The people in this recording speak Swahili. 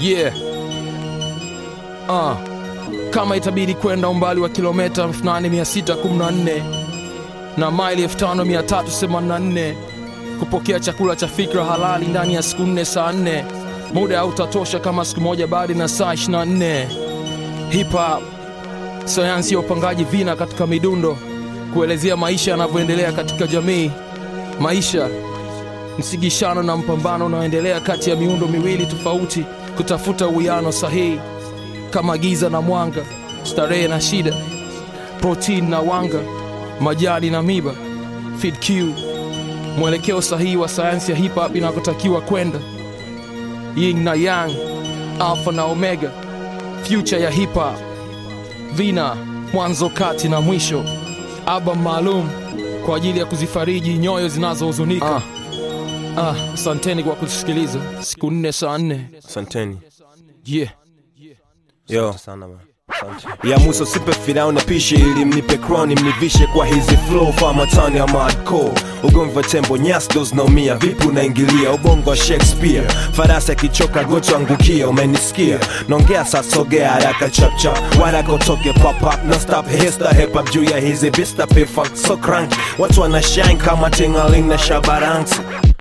Yeah. Kama itabidi kwenda umbali wa kilomita 8614 na maili 5384 kupokea chakula cha fikra halali ndani ya siku 4 saa 4, muda hautatosha kama siku moja baada na saa 24. Hip hop, sayansi ya upangaji vina katika midundo, kuelezea maisha yanavyoendelea katika jamii. Maisha msigishano na mpambano unaoendelea kati ya miundo miwili tofauti kutafuta uwiano sahihi, kama giza na mwanga, starehe na shida, protein na wanga, majani na miba. Feed Q, mwelekeo sahihi wa sayansi ya hip hop inakotakiwa kwenda. Yin na yang, alpha na omega, future ya hip hop. Vina, mwanzo kati na mwisho. Album maalum kwa ajili ya kuzifariji nyoyo zinazohuzunika. Asanteni kwa kusikiliza. Siku 4 saa 4. Asanteni. Yeah. Yo sana man. Ya Musa sipe firao na pishe ili mnipe kroni, mnivishe kwa hizi flow fama tani ya hardcore. Ugomvi wa tembo nyasdos naumia, vipu naingilia ubongo wa Shakespeare. Farasa kichoka gocho angukia, umenisikia? Nongea sasogea haraka chap chap, waraka utoke pop up, no stop hista hip hop juu ya hizi vista pay funk so cranky. Watu wana shine kama tingaling na shabaransi.